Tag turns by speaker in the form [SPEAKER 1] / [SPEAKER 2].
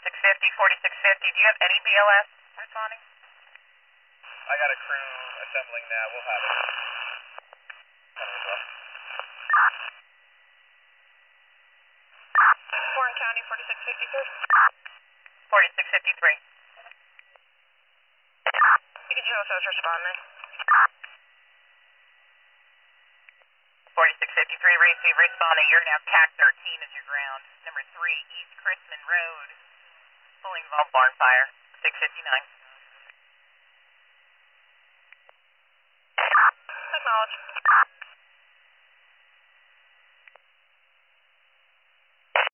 [SPEAKER 1] 4650, 4650. Do you have any BLS responding?
[SPEAKER 2] I got a crew assembling now. We'll have it.
[SPEAKER 1] Warren County, 4653. 4653. You can show us those responding. 4653, receive responding. You're now TAC 13 as your ground. Number 3, East Chrisman Road. Fully involved barn fire. 659. Acknowledge.